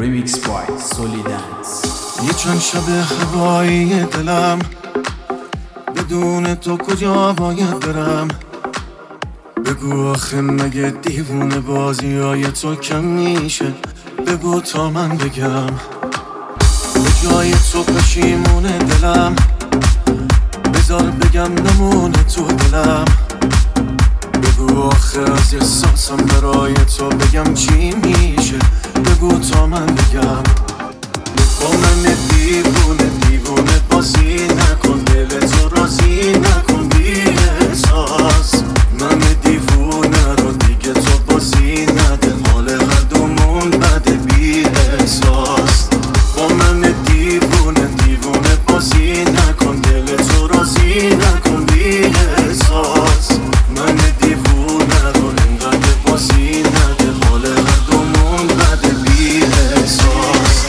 Remix by Solidance. یه چند شب هوایی دلم بدون تو کجا باید برم؟ بگو آخه مگه دیوونه بازی های تو کم میشه؟ بگو تا من بگم به جای تو پشیمونه دلم، بذار بگم نمونه تو دلم. بگو آخه از احساسم برای تو بگم چی میشه؟ بگو تا من بگم. با من دیوونه بازی نکن، دل تو راضی نکن بی احساس. من دیوونه رو دیگه تو بازی نده، حال هر دومون بده بی احساس. با من دیوونه بازی نکن، دل تو راضی نکن بی احساس. من دیوونه رو انقدر بازی نده، حال هر دومون بده بی احساس.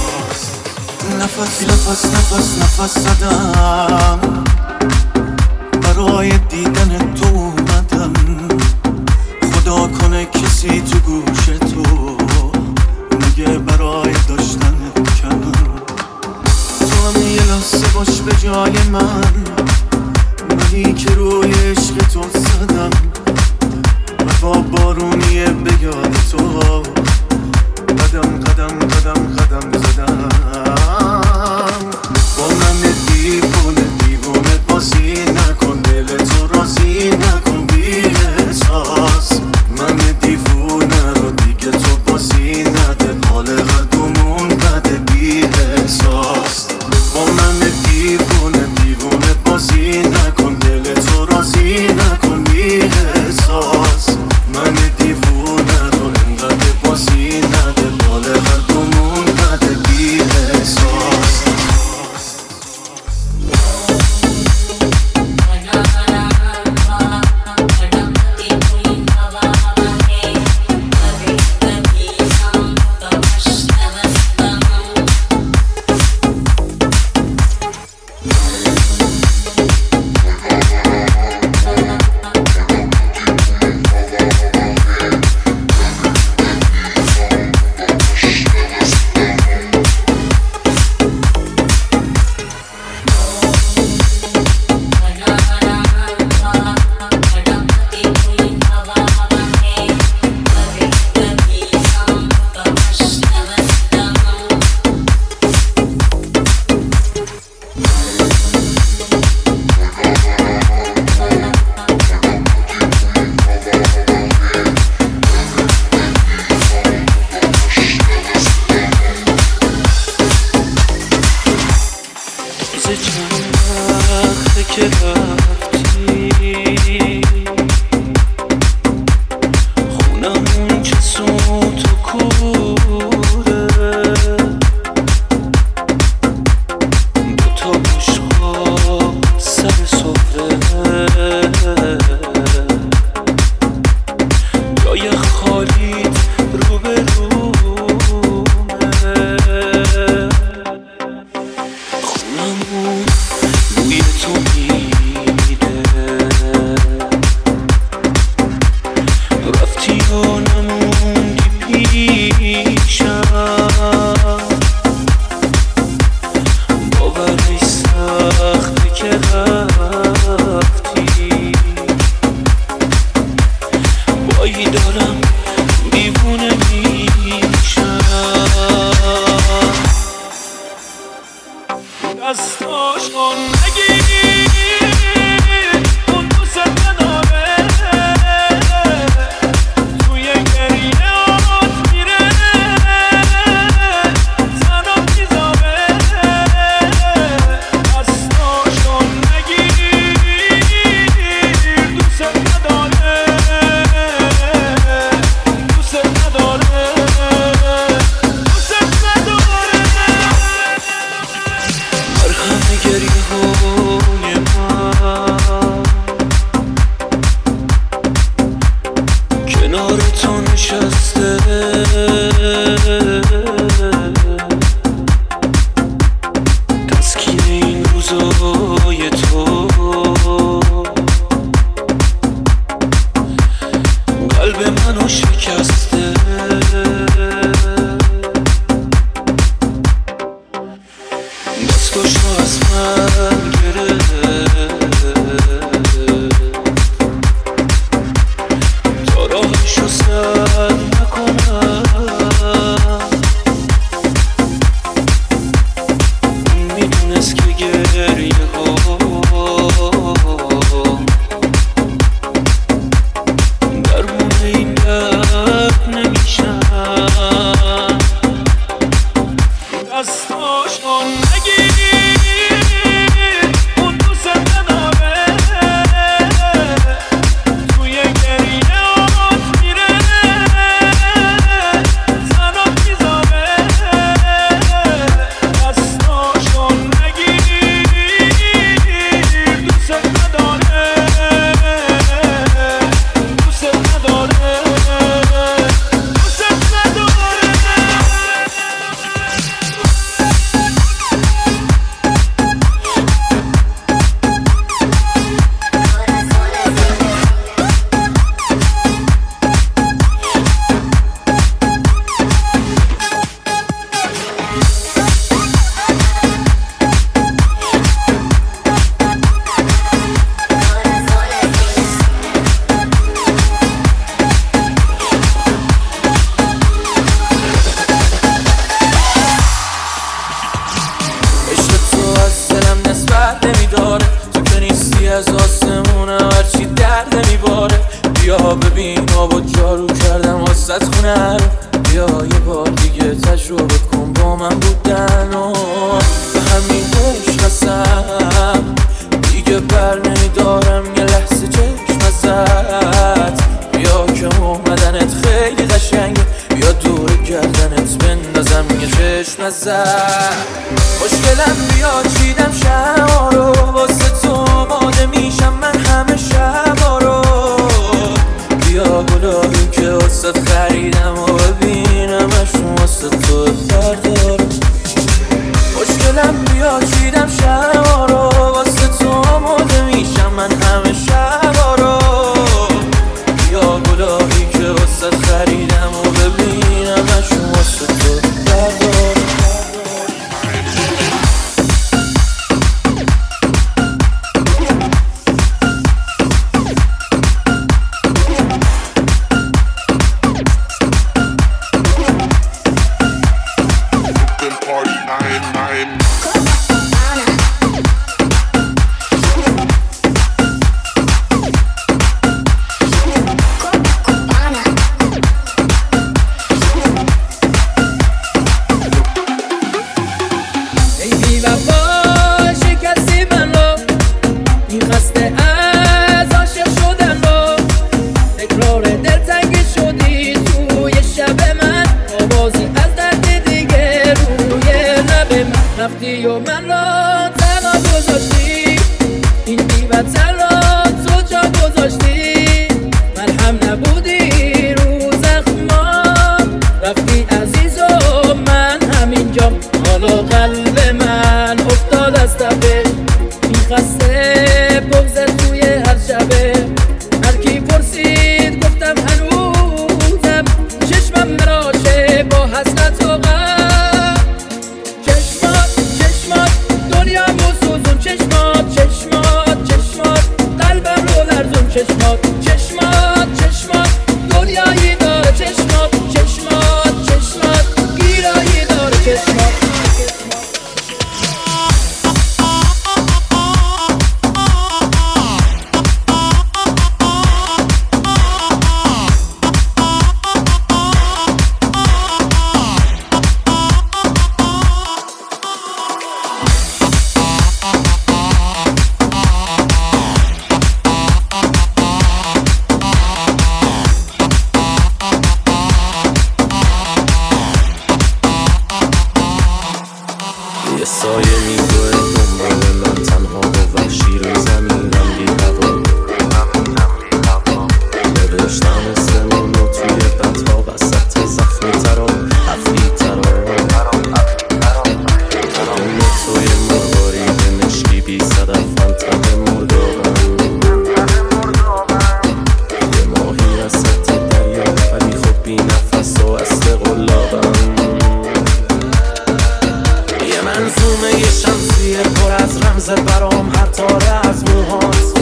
نفس زدم برای دیدن تو اومدم. خدا کنه کسی تو گوش تو میگه برای داشتن کم. تو هم یه لحظه باش به جای منی که روی عشق تو زدم. و با بارونیه به یاد تو قدم زدم. با من دیوونه بازی نکن، دل تو راضی نکن بی احساس. من دیوونه رو دیگه تو بازی نده، حال هر دومون بده بی احساس. با من دیوونه بازی نکن، دل تو راضی نکن بی احساس. من دیوونه رو انقدر بازی نده، حال هر دومون بده بی احساس. که رفتی خونمون چه سوت و کوره، دوتا بشقاب سر سفره، جای خالیت رو به رومه. خونمون بوی تو میده، رفتی و نموندی پیشم. باورش سخته که رفتی، بایی دارم دیوونه میشم. دستاشو نگیر، اون دوست نداره، توی گریهات میره، زنم میذاره. دستاشو نگیر، دوست نداره، دوست نداره. مرهم گریه های من کنار تو نشسته، تسکین این روزای تو قلب منو شکسته. دستاشو از من گرفت تا راهشو سد نکنم میدونست که گریه ها درمون این درد نمیشن دستاشو نگیر اون دوست نداره توی گریهات میره زنات میذاره دستاشو نگیر دوست نداره دوست نداره دوست نداره از آسمونه هرچی درد نمیباره بیا ببین آب و جارو کردم واسط خونه رو بیا یه بار دیگه تجربه کن با من بودن و به همین عشق هستم دیگه بر نمیدارم یه لحظه چشم ازت بیا که اومدنت خیلی قشنگه بیا دور گردنت بندازم یه چشم ازت خوشگلم بیا چیدم شما رو واسه تو آماده میشم من همه شبا رو بیا گلایی که واسه خریدم و ببینمشون واسه تو بردارم خوشگلم بیا چیدم شما رو واسه تو آماده میشم من همه شبا رو بیا گلایی که واسه خریدم و ببینمشون واسه تو بردارم رفتی و من را تنها گذاشتی این بی‌وطن را تو جا گذاشتی مرهم نبودی رو زخمام رفتی عزیز و من همینجام حالا قلب من افتاد از تپه میخسته بغضت توی هر شبه هر کی پرسید گفتم هنوزم چشمم مراشه با حسرت و غم چشمات چشمات دنیایی داره چشمات گیرایی داره چشمات یه سایه میگوه دنبال من تنها و وحشی رو زمینم بی هوا نوشتم اسمون رو توی بطها وسط زخمی ترا حفلی ترا دل توی مرواری به مشکی بی صدف فانتم مردابم یه ماهی رسط دریا ولی خب بی نفس و اصل قلابم منظومه یه شمسیه پر از رمز برام، هر تاره از موهات،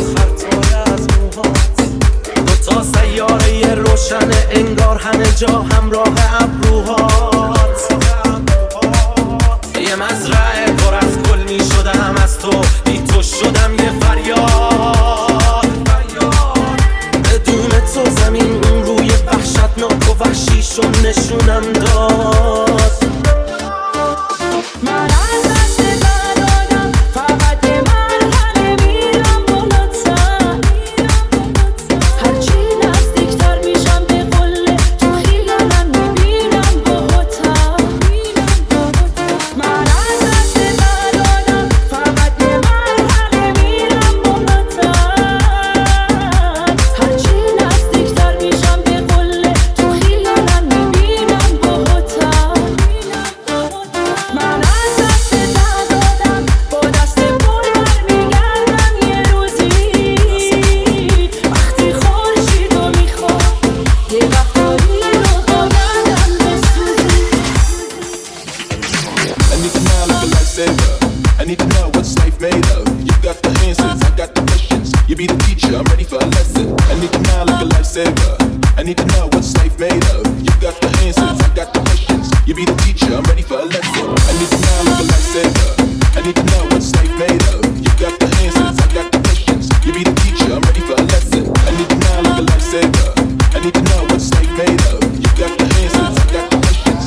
دوتا سیاره روشنه انگار همه جا همراه ابروهات. یه مزرعه پر از گل می شدم از تو، بی تو شدم یه فریاد. بدون تو زمین اون روی وحشتناک و وحشی شد نشونم داد. من از دست دادم فقط یه مرحله میرم بالاتر، هرچی نزدیکتر میشم به قله تو خیالم میبینم باهاتر. من از دست دادم فقط یه مرحله میرم بالاتر، هرچی نزدیکتر میشم به قله تو خیالم میبینم باهاتر. من از دست دادم با دست پر برمیگردم یه روزی، وقتی خورشیدو میخوام یه وقتایی رو با گردم بسوزی. I need to know like a lifesaver. I need to know what's life made of. You got the answers, I got the questions. You be the teacher, I'm ready for a lesson. I need to know like a lifesaver. I need to know what's life made of. You got the answers, I got the questions. You be the teacher, I'm ready for a lesson. I need to know like a lifesaver. I need to know what's life made of. You got the answers, I got the questions. You be the teacher, I'm ready for a lesson. I need to know like a lifesaver. I need to know what's life made of. You got the answers, I got the questions.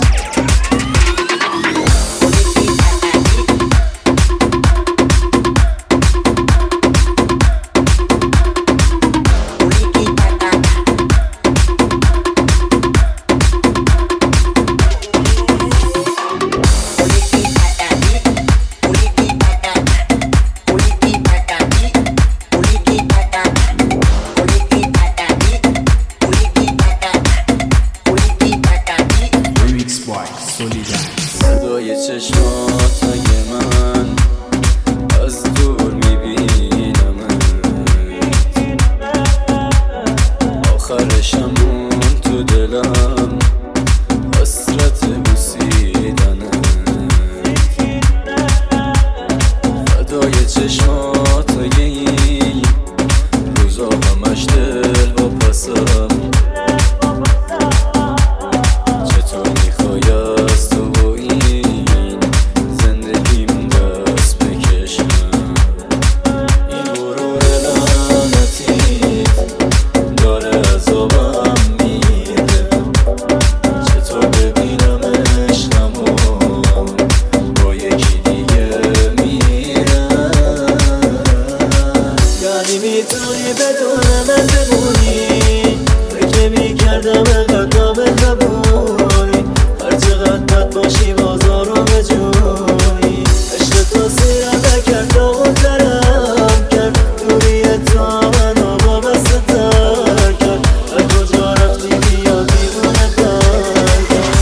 Remix by Solidance. صدای چشماتای من از دور میبینمت، آخرشم مون تو دلم حسرت بوسیدنت. فدای چشماتای این روزا همش دل و پسم، چطور میخوای از تو با این زندگیم دست بکشم. این غرور لعنتیت داره عذابم میده، چطور ببینم عشقمو با یکی دیگه میرم. یعنی میتونی بدون من بمونی، فکر میکردم انقدر مهربونی، هر چقدر بد باشی بازارو به جونی. عشق تو سیرم نکرد داغ‌ترم کرد، دوری تو منو با بسته تر کرد. هر کجا رفتی بیا دیوونه تر کرد.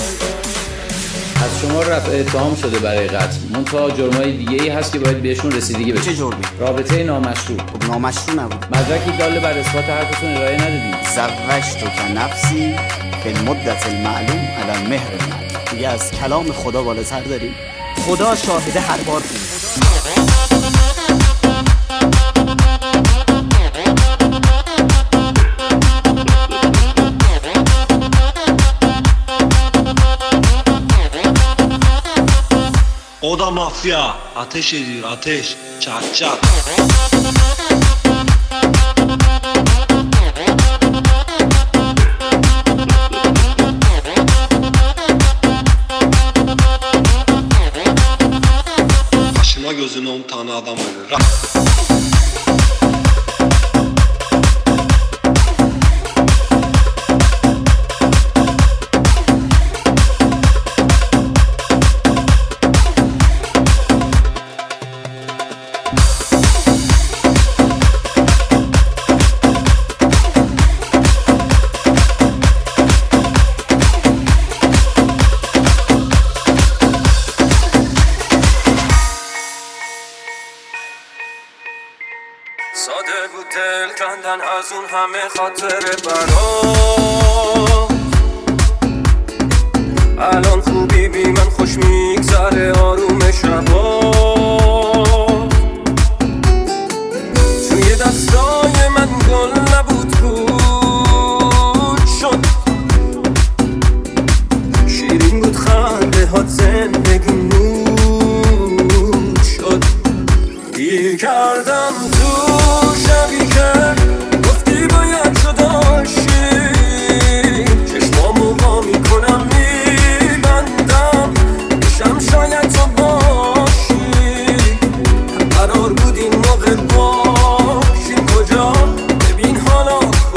از شما رفع اتهام شده برای قتل، منتها جرمای دیگه ای هست که باید بهشون رسیدگی بشه. چه جرمی؟ رابطه نامشروع. خب نامشروع نبود. مدرکی دال بر اثبات حرفتون ارائه ندادید. زوجتک نفسی به المدت المعلوم علی المهر المعلوم. دیگه از کلام خدا بالاتر داریم؟ خدا شاهده هر بار بود. O da mafya. Ateş ediyor, ateş. Çat çat. Başına gözüne 10 tane adam ölür. ساده بود دل کندن از اون همه خاطر برام. الان خوبی بی من خوش میگذره آرومش کردم تو شبی که گفتی باید جدا شی چشمامو وا میکنم میبندم میشم شاید تو باشی قرار بود این موقع باشیم کجا ببین حالا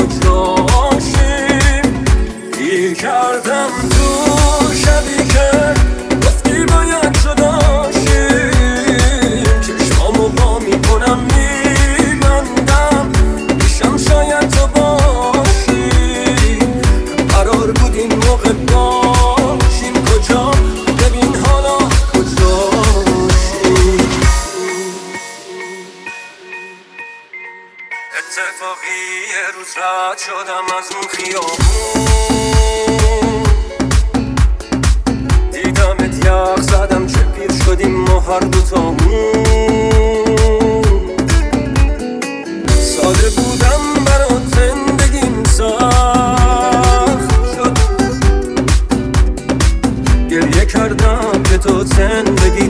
کجاشیم گیر کردم تو شبی که گفتی باید جدا شی چشمامو وا میکنم میبندم میشم شاید تو باشی قرار بود این موقع باشیم کجا ببین حالا کجاشیم اتفاقی یه روز رد شدم از اون خیابون دیدمت یخ زدم چه پیر شدیم ما هر دوتامون ساده بودم برات زندگیم سخت شد گریه کردم که تو زندگی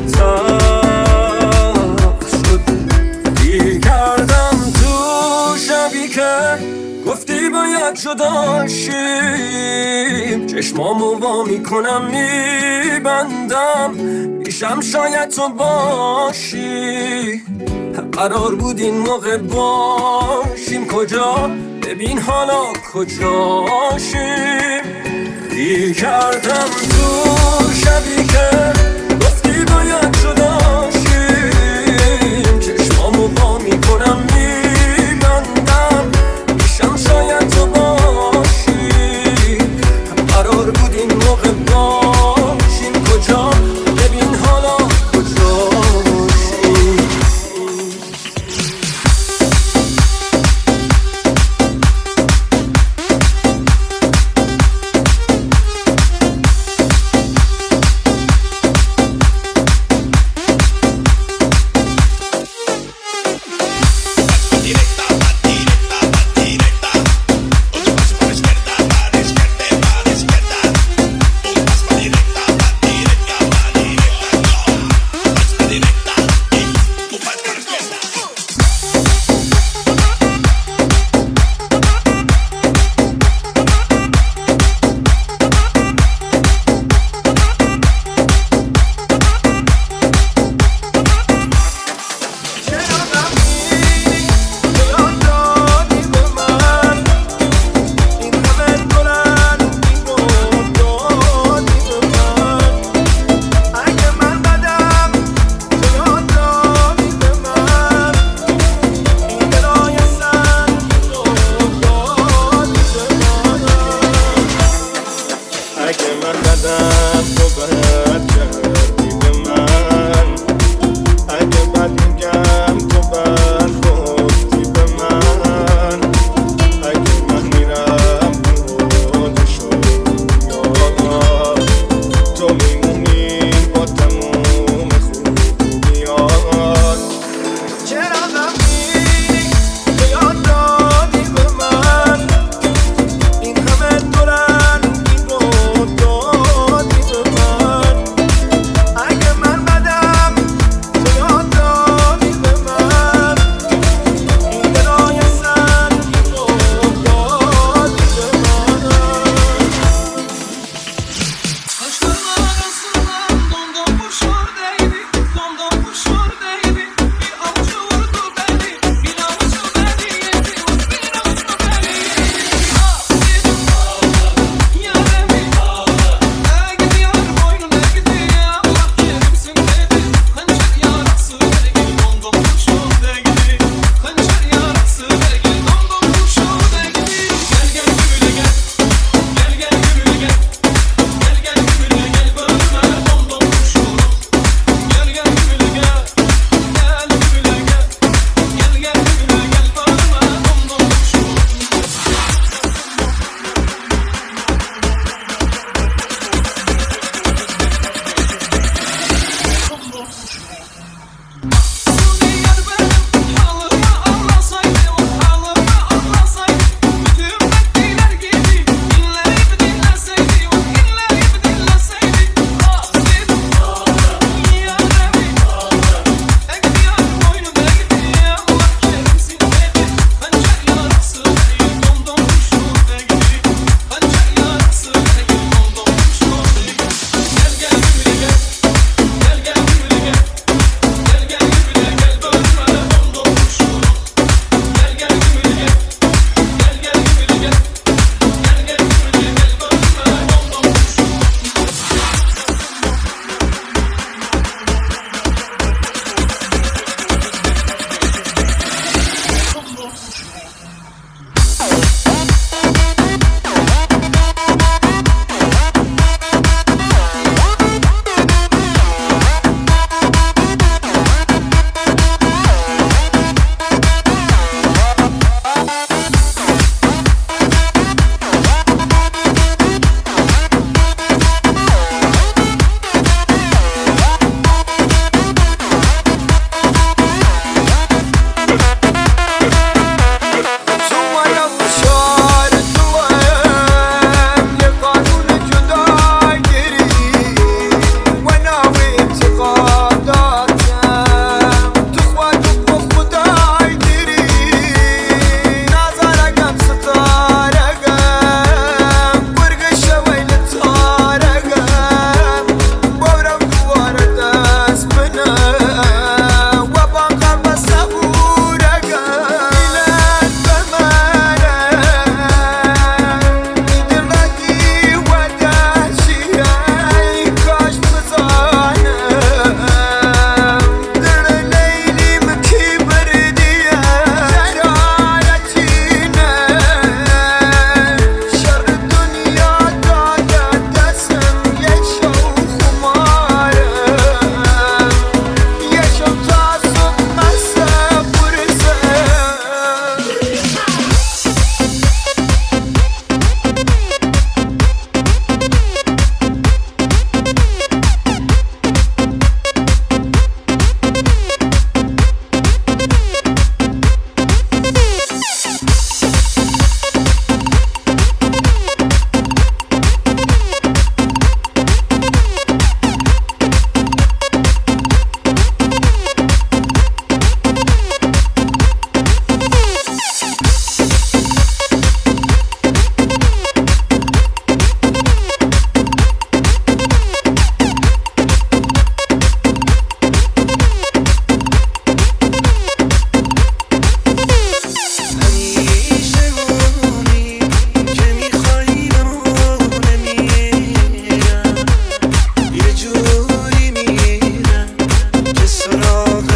تلخ شد گیر کردم تو شبی که گفتی باید جدا شیم چشمامو وا میکنم میبندم میشم شاید تو باشی قرار بود این موقع باشیم کجا ببین حالا کجاشیم گیر کردم تو شبی که گفتی باید جدا شیم چشمامو وا میکنم میبندم میشم شاید تو باشی قرار بود این موقع باشیم کجا ببین حالا کجاشیم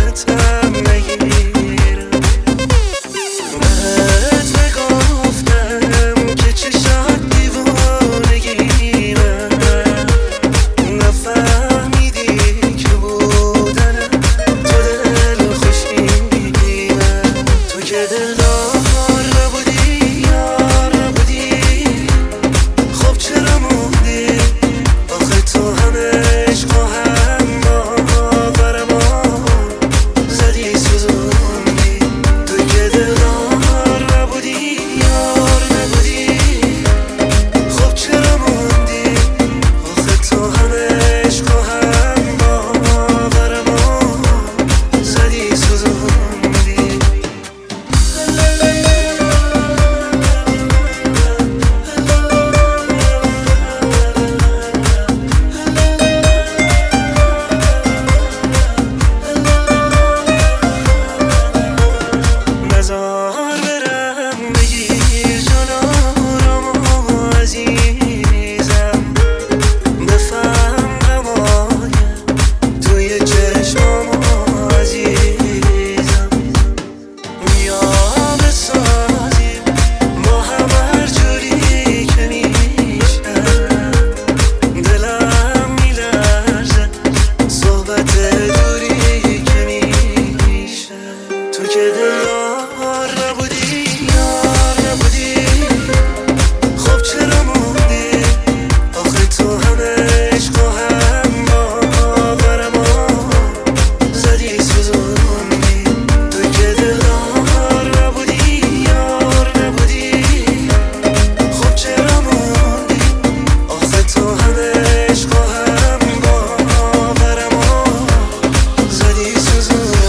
راحتم نگیرم بهت نگفتم که چشات دیوانگیمه نفهمیدی که بودنم تو دل خوشیمه تو که دلدار نبودی یار نبودی خب چرا موندی آخه تو همه عشق و هم باور ما زدی سوزوندی تو که دلدار نبودی یار نبودی خب چرا موندی آخه تو همه عشق و هم باور ما زدی سوزوندی نزار برم بگیر جان آرام و عزیزم بفهم غمای توی چشمام عزیزم بیا بسازیم با هم هر جوری که میشه دلم میلرزه صحبت دوری که میشه تو که دلدار نبودی یار نبودی خب چرا موندی آخه تو همه عشق و هم باور ما زدی سوزوندی تو که دلدار نبودی یار نبودی خب چرا موندی آخه تو همه عشق و هم باور ما زدی سوزوندی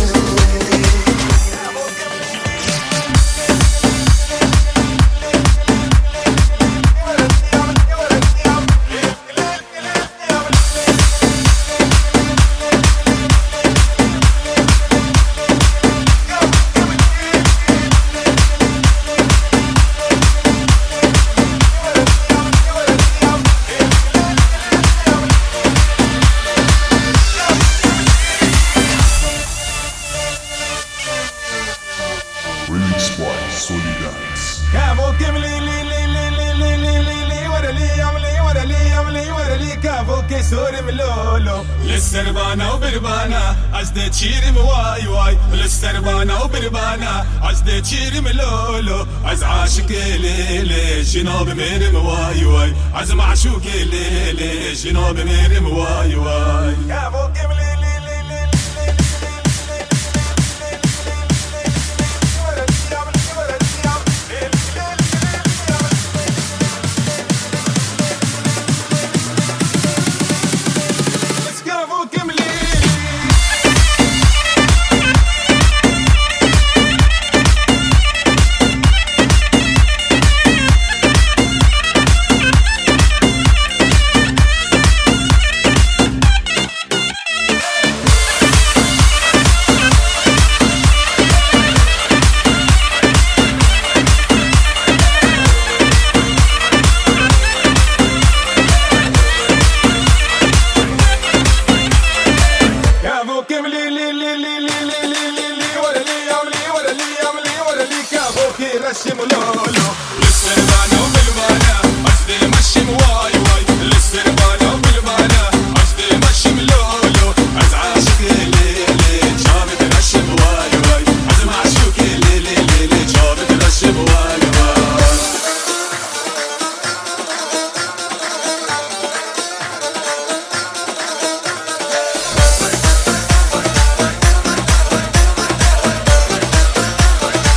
Remix by Solidaris. كافو كملي لي لي لي لي لي لي لي لي ورا لي يملي ورا لي يملي ورا لي كافو كسور ملولو للسربانة وبربانة عزدة تشيري مواي واي للسربانة وبربانة عزدة تشيري ملولو عز عاشق ليلي جنوب ميرم واي واي عز معشوق ليلي جنوب ميرم واي واي كافو كملي لي لي لي رشم لولو للسربانة وبالبانة عزدي مشم واي واي للسربانة وبالبانة عزدي مشم لولو عز عاشق ليلي جابت رشم واي واي عز معشوق ليلي جابت رشم واي واي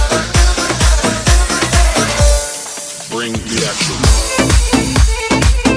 Bring the action.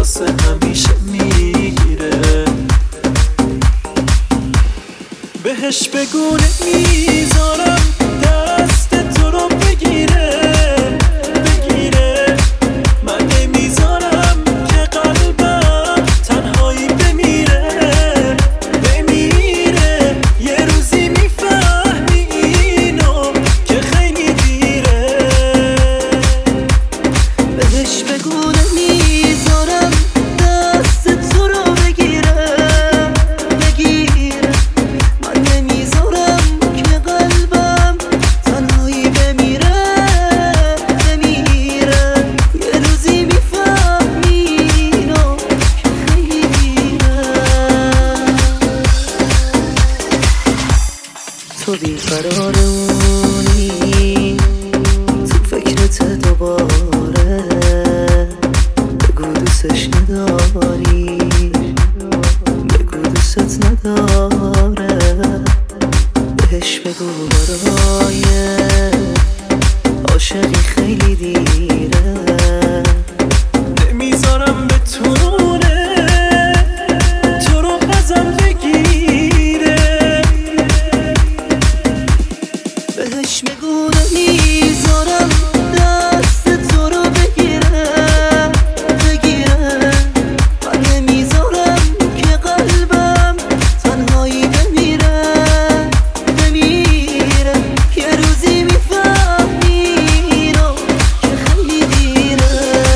واسه همیشه میگیره. بهش بگو نمیذارم دست تو رو بگیره بگیره. من نمیذارم که قلبم تنهایی بمیره بمیره. یه روزی میفهمی اینو که خیلی دیره. بهش بگو نمیذارم دست تو رو بگیره بگیره. من نمیذارم که قلبم تنهایی بمیره بمیره. یه روزی میفهمی اینو که خیلی دیره. تو بیقرارونی تو فکرت دوباره. بگو دوستش نداری بگو دوست نداره. بهش بگو برای عاشقی خیلی دیره. نمیذارم بتونه تو رو ازم بگیره. بهش بگو نمیذارم دست تو رو بگیره بگیره. من نمیذارم که قلبم تنهایی بمیره بمیره. یه روزی میفهمی اینو که خیلی دیره.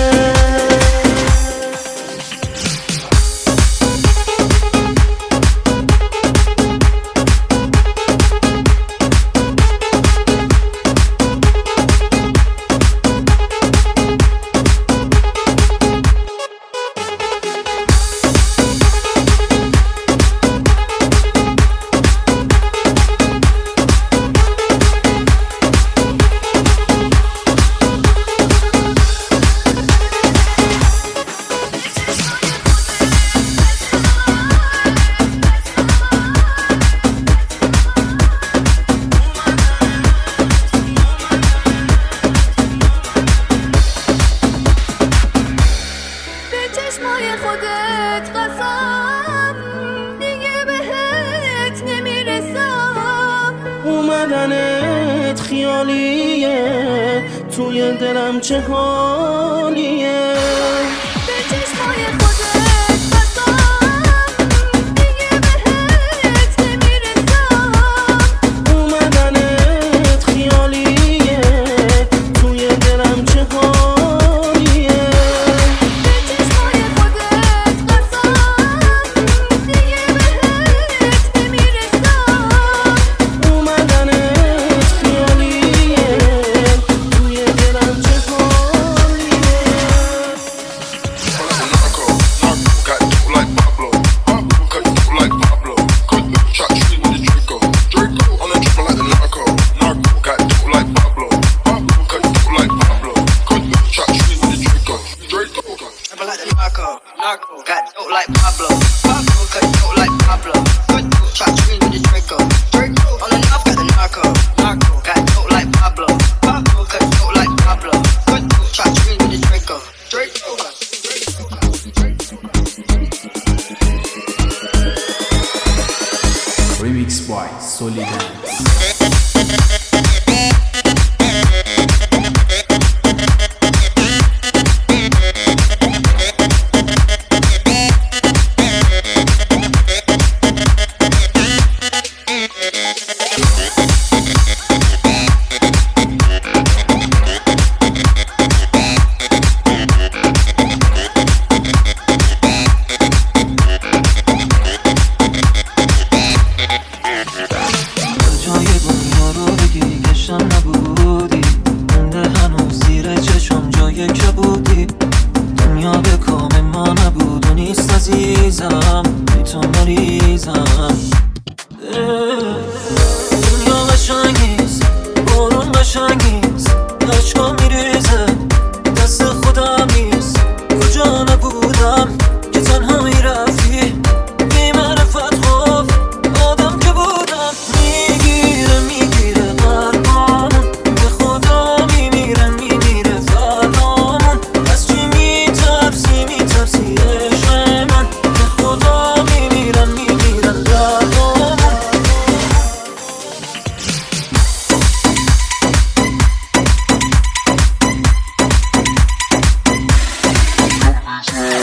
به چشمای خودت قسم دیگه بهت نمیرسم. اومدنت خیالیه توی دلم چه حالیه. به چشمای خودت قسم دیگه بهت نمیرسم. اومدنت خیالیه توی دلم چه حالیه. به چشمای خودت قسم دیگه بهت نمیرسم. اومدنت خیالیه توی دلم چه حالیه. Got dope like Pablo. Pablo cut dope like Pablo. Good dude, try to with the Draco. Draco on the knob got the narco. Narco got dope like Pablo. Pablo cut dope like Pablo. Good dude, try to with the Draco. Draco. Remix by Solidance. عزیزم بی تو مریضم. دنیا قشنگیست بارون قشنگیست عشقا میریزه دست خودم نیست کجا نبودم که تنها میرفتی بی معرفت خوف آدم که بودم میگیره قلبامون به خدا میمیره فرامون از چی میترسی Smash.